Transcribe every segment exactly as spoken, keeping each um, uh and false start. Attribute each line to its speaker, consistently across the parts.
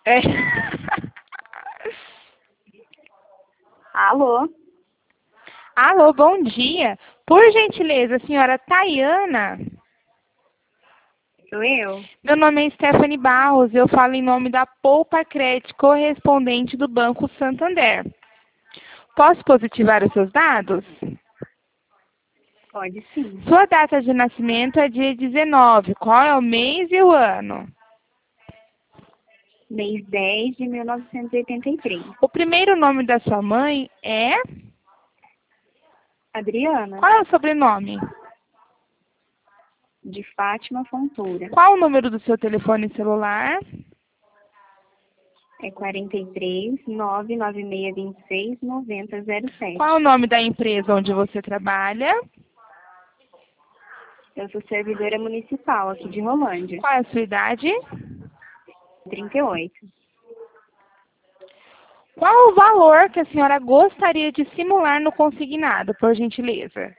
Speaker 1: É.
Speaker 2: Alô?
Speaker 1: Alô, bom dia. Por gentileza, senhora Tayana?
Speaker 2: Sou eu?
Speaker 1: Meu nome é Stephanie Barros, eu falo em nome da Poupa Crédito, correspondente do Banco Santander. Posso positivar os seus dados?
Speaker 2: Pode sim.
Speaker 1: Sua data de nascimento é dia dezenove. Qual é o mês e o ano?
Speaker 2: Mês dez de mil novecentos e oitenta e três.
Speaker 1: O primeiro nome da sua mãe é?
Speaker 2: Adriana,
Speaker 1: Qual é o sobrenome?
Speaker 2: de Fátima Fontoura.
Speaker 1: Qual o número do seu telefone celular?
Speaker 2: É quarenta e três, nove nove seis dois seis, noventa zero sete.
Speaker 1: Qual o nome da empresa onde você trabalha?
Speaker 2: Eu sou servidora municipal aqui de Rolândia.
Speaker 1: Qual é a sua idade?
Speaker 2: trinta e oito.
Speaker 1: Qual o valor que a senhora gostaria de simular no consignado, por gentileza?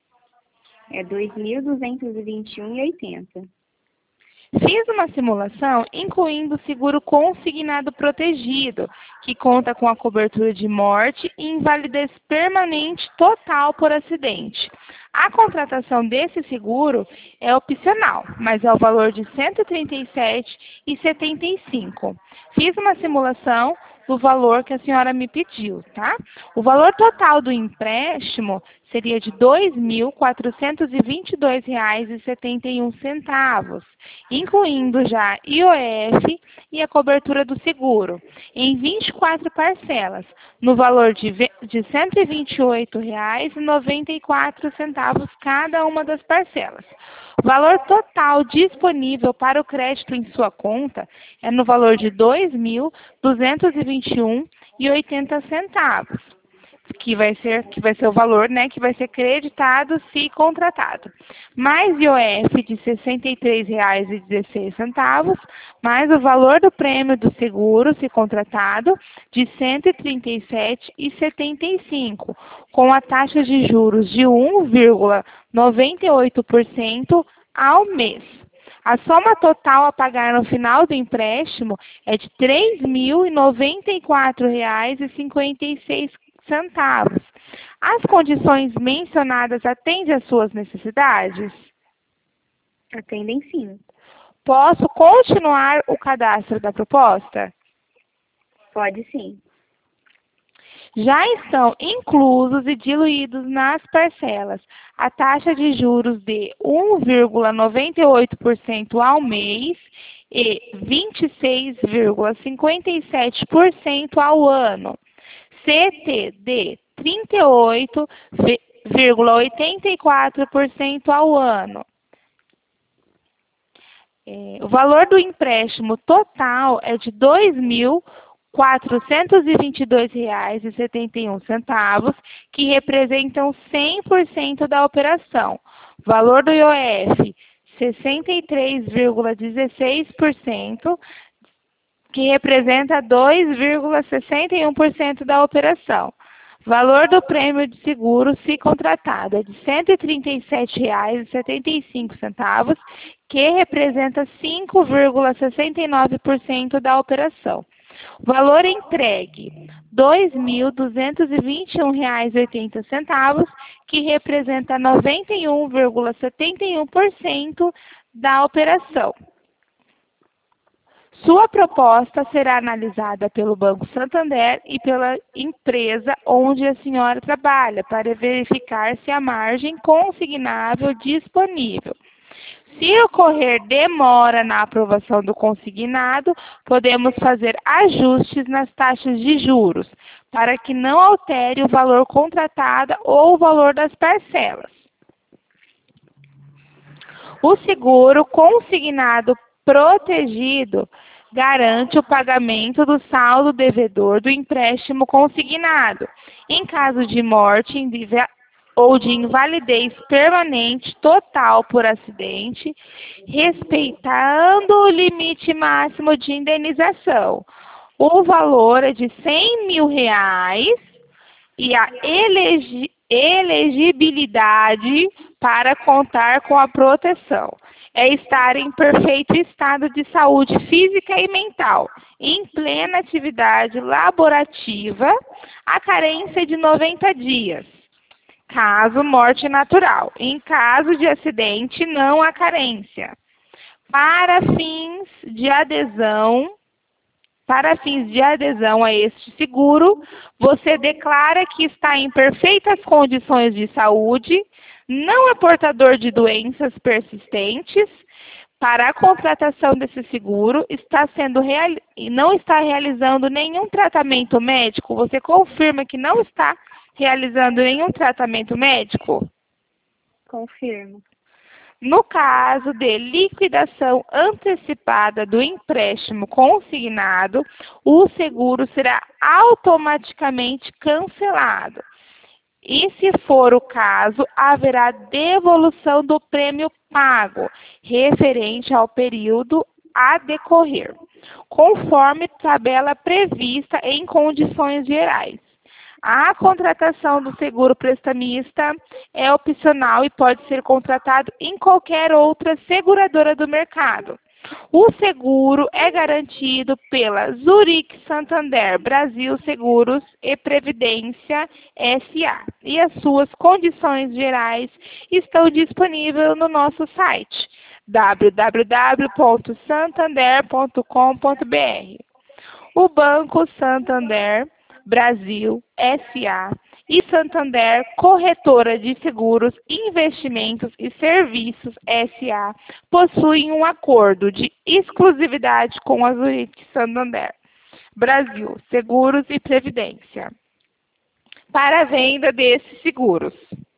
Speaker 2: É dois mil duzentos e vinte e um reais e oitenta centavos.
Speaker 1: Fiz uma simulação incluindo o seguro consignado protegido, que conta com a cobertura de morte e invalidez permanente total por acidente. A contratação desse seguro é opcional, mas é o valor de cento e trinta e sete reais e setenta e cinco centavos. Fiz uma simulação do valor que a senhora me pediu, tá? O valor total do empréstimo seria de dois mil quatrocentos e vinte e dois reais e setenta e um centavos, incluindo já I O F e a cobertura do seguro, em vinte e quatro parcelas, no valor de, de cento e vinte e oito reais e noventa e quatro centavos cada uma das parcelas. O valor total disponível para o crédito em sua conta é no valor de dois mil duzentos e vinte e um reais e oitenta centavos. Que vai ser, que vai ser o valor, né, que vai ser creditado se contratado. Mais I O F de sessenta e três reais e dezesseis centavos, mais o valor do prêmio do seguro se contratado de cento e trinta e sete reais e setenta e cinco centavos, com a taxa de juros de um vírgula noventa e oito por cento ao mês. A soma total a pagar no final do empréstimo é de três mil e noventa e quatro reais e cinquenta e seis centavos. As condições mencionadas atendem às suas necessidades?
Speaker 2: Atendem sim.
Speaker 1: Posso continuar o cadastro da proposta?
Speaker 2: Pode sim.
Speaker 1: Já estão inclusos e diluídos nas parcelas a taxa de juros de um vírgula noventa e oito por cento ao mês e vinte e seis vírgula cinquenta e sete por cento ao ano. C T de trinta e oito vírgula oitenta e quatro por cento ao ano. É, o valor do empréstimo total é de dois mil quatrocentos e vinte e dois reais e setenta e um centavos, que representam cem por cento da operação. Valor do I O F, sessenta e três vírgula dezesseis por cento, que representa dois vírgula sessenta e um por cento da operação. Valor do prêmio de seguro, se contratado, é de cento e trinta e sete reais e setenta e cinco centavos, que representa cinco vírgula sessenta e nove por cento da operação. Valor entregue, dois mil duzentos e vinte e um reais e oitenta centavos, que representa noventa e um vírgula setenta e um por cento da operação. Sua proposta será analisada pelo Banco Santander e pela empresa onde a senhora trabalha, para verificar se há margem consignável disponível. Se ocorrer demora na aprovação do consignado, podemos fazer ajustes nas taxas de juros, para que não altere o valor contratado ou o valor das parcelas. O seguro consignado protegido garante o pagamento do saldo devedor do empréstimo consignado, em caso de morte ou de invalidez permanente total por acidente, respeitando o limite máximo de indenização. O valor é de cem mil reais e a elegi elegibilidade para contar com a proteção é estar em perfeito estado de saúde física e mental, em plena atividade laborativa, a carência de noventa dias. Caso morte natural. Em caso de acidente, não há carência. Para fins de adesão, para fins de adesão a este seguro, você declara que está em perfeitas condições de saúde, não é portador de doenças persistentes. Para a contratação desse seguro, está sendo real... não está realizando nenhum tratamento médico. Você confirma que não está realizando nenhum tratamento médico?
Speaker 2: Confirmo.
Speaker 1: No caso de liquidação antecipada do empréstimo consignado, o seguro será automaticamente cancelado. E, se for o caso, haverá devolução do prêmio pago, referente ao período a decorrer, conforme tabela prevista em condições gerais. A contratação do seguro prestamista é opcional e pode ser contratado em qualquer outra seguradora do mercado. O seguro é garantido pela Zurich Santander Brasil Seguros e Previdência S A e as suas condições gerais estão disponíveis no nosso site w w w ponto santander ponto com ponto b r. O Banco Santander Brasil S A e Santander Corretora de Seguros, Investimentos e Serviços S A possuem um acordo de exclusividade com a Zurich Santander Brasil Seguros e Previdência para a venda desses seguros.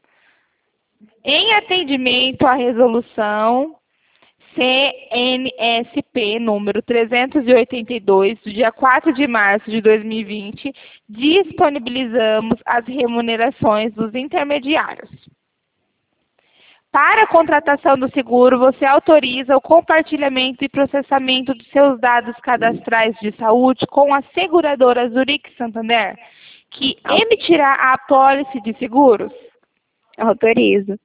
Speaker 1: Em atendimento à resolução C N S P número trezentos e oitenta e dois, do dia quatro de março de dois mil e vinte, disponibilizamos as remunerações dos intermediários. Para a contratação do seguro, você autoriza o compartilhamento e processamento dos seus dados cadastrais de saúde com a seguradora Zurich Santander, que emitirá a apólice de seguros?
Speaker 2: Autorizo.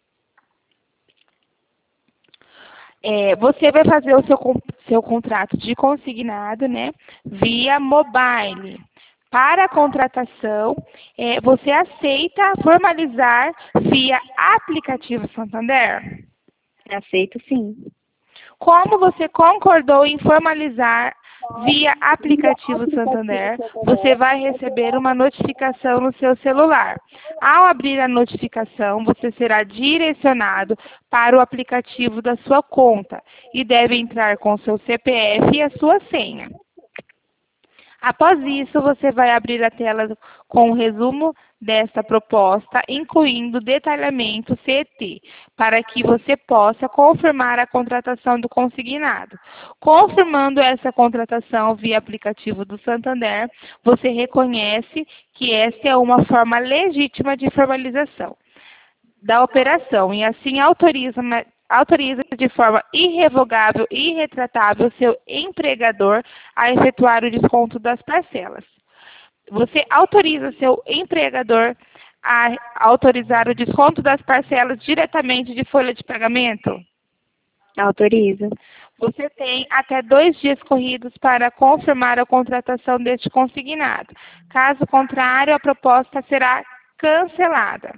Speaker 1: É, você vai fazer o seu, seu contrato de consignado, né, via mobile. Para a contratação, é, você aceita formalizar via aplicativo Santander?
Speaker 2: Aceito, sim.
Speaker 1: Como você concordou em formalizar via aplicativo Santander, você vai receber uma notificação no seu celular. Ao abrir a notificação, você será direcionado para o aplicativo da sua conta e deve entrar com seu C P F e a sua senha. Após isso, você vai abrir a tela com o resumo desta proposta, incluindo detalhamento C E T, para que você possa confirmar a contratação do consignado. Confirmando essa contratação via aplicativo do Santander, você reconhece que esta é uma forma legítima de formalização da operação e assim autoriza autoriza de forma irrevogável e irretratável seu empregador a efetuar o desconto das parcelas. Você autoriza seu empregador a autorizar o desconto das parcelas diretamente de folha de pagamento?
Speaker 2: Autoriza.
Speaker 1: Você tem até dois dias corridos para confirmar a contratação deste consignado. Caso contrário, a proposta será cancelada.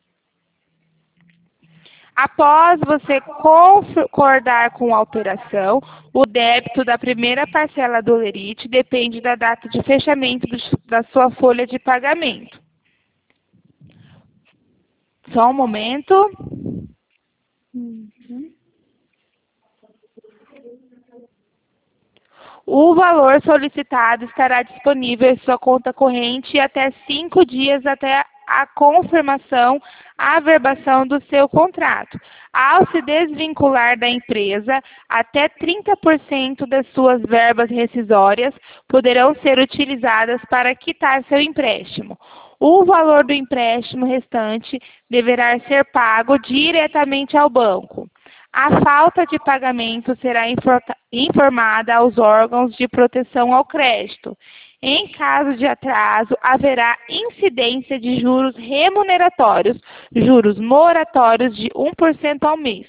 Speaker 1: Após você concordar com a operação, o débito da primeira parcela do lerite depende da data de fechamento do, da sua folha de pagamento. Só um momento.
Speaker 2: Uhum.
Speaker 1: O valor solicitado estará disponível em sua conta corrente até cinco dias até a confirmação, a averbação do seu contrato. Ao se desvincular da empresa, até trinta por cento das suas verbas rescisórias poderão ser utilizadas para quitar seu empréstimo. O valor do empréstimo restante deverá ser pago diretamente ao banco. A falta de pagamento será informada aos órgãos de proteção ao crédito. Em caso de atraso, haverá incidência de juros remuneratórios, juros moratórios de um por cento ao mês.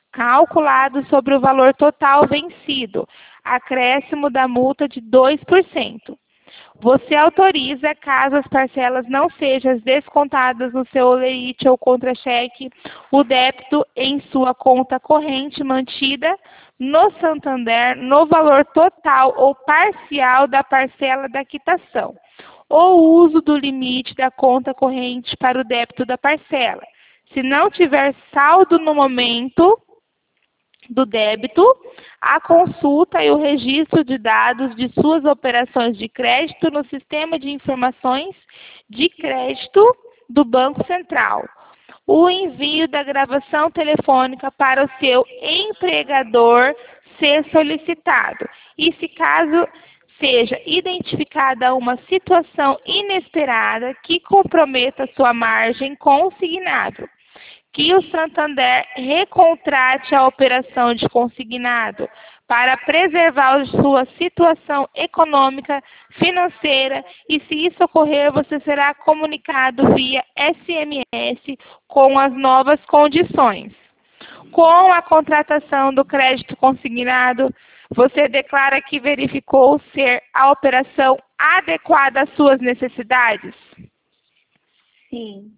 Speaker 1: calculado sobre o valor total vencido, acréscimo da multa de dois por cento. Você autoriza, caso as parcelas não sejam descontadas no seu holerite ou contra-cheque, o débito em sua conta corrente mantida no Santander no valor total ou parcial da parcela da quitação, ou uso do limite da conta corrente para o débito da parcela. Se não tiver saldo no momento do débito, a consulta e o registro de dados de suas operações de crédito no Sistema de Informações de Crédito do Banco Central. O envio da gravação telefônica para o seu empregador ser solicitado. E se caso seja identificada uma situação inesperada que comprometa sua margem consignado, que o Santander recontrate a operação de consignado para preservar sua situação econômica, financeira, e se isso ocorrer, você será comunicado via S M S com as novas condições. Com a contratação do crédito consignado, você declara que verificou ser a operação adequada às suas necessidades?
Speaker 2: Sim.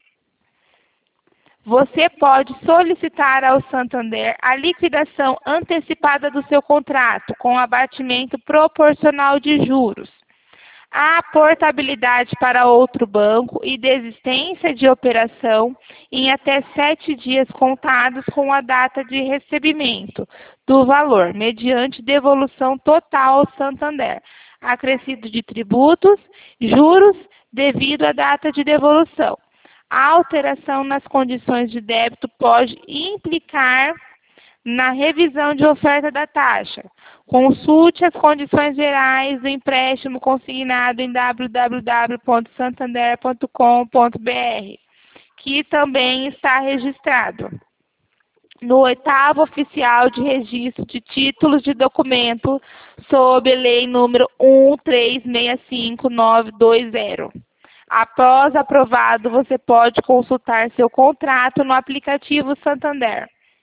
Speaker 1: Você pode solicitar ao Santander a liquidação antecipada do seu contrato, com abatimento proporcional de juros, a portabilidade para outro banco e desistência de operação em até sete dias contados com a data de recebimento do valor, mediante devolução total ao Santander, acrescido de tributos, juros, devido à data de devolução. A alteração nas condições de débito pode implicar na revisão de oferta da taxa. Consulte as condições gerais do empréstimo consignado em w w w ponto santander ponto com ponto b r, que também está registrado no oitavo oficial de registro de títulos de documento sob lei número um três seis cinco nove dois zero. Após aprovado, você pode consultar seu contrato no aplicativo Santander.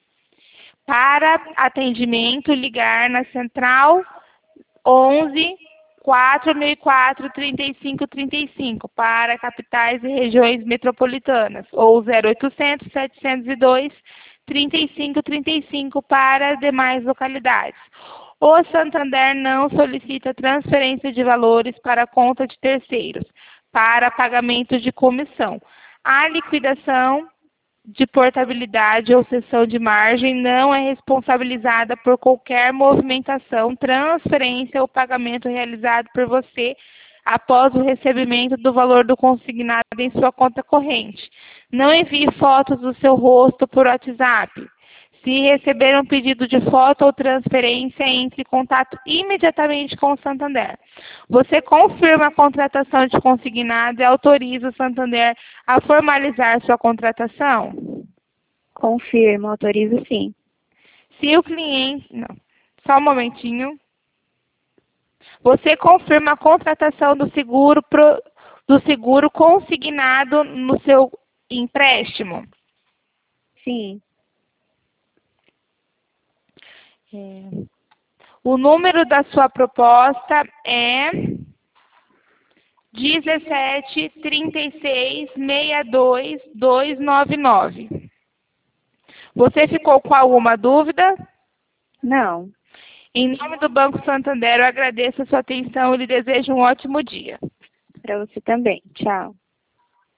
Speaker 1: Para atendimento, ligar na central onze, quatro mil e quatro, trinta e cinco trinta e cinco para capitais e regiões metropolitanas, ou zero oitocentos, setecentos e dois, trinta e cinco trinta e cinco para demais localidades. O Santander não solicita transferência de valores para a conta de terceiros para pagamento de comissão. A liquidação de portabilidade ou cessão de margem não é responsabilizada por qualquer movimentação, transferência ou pagamento realizado por você após o recebimento do valor do consignado em sua conta corrente. Não envie fotos do seu rosto por WhatsApp. Se receber um pedido de foto ou transferência, entre em contato imediatamente com o Santander. Você confirma a contratação de consignado e autoriza o Santander a formalizar sua contratação?
Speaker 2: Confirmo, autorizo sim.
Speaker 1: Se o cliente... Não, só um momentinho. Você confirma a contratação do seguro, pro, do seguro consignado no seu empréstimo?
Speaker 2: Sim.
Speaker 1: É. O número da sua proposta é dezessete, trinta e seis, sessenta e dois, duzentos e noventa e nove. Você ficou com alguma dúvida?
Speaker 2: Não.
Speaker 1: Em nome do Banco Santander, eu agradeço a sua atenção e lhe desejo um ótimo dia.
Speaker 2: Para você também. Tchau.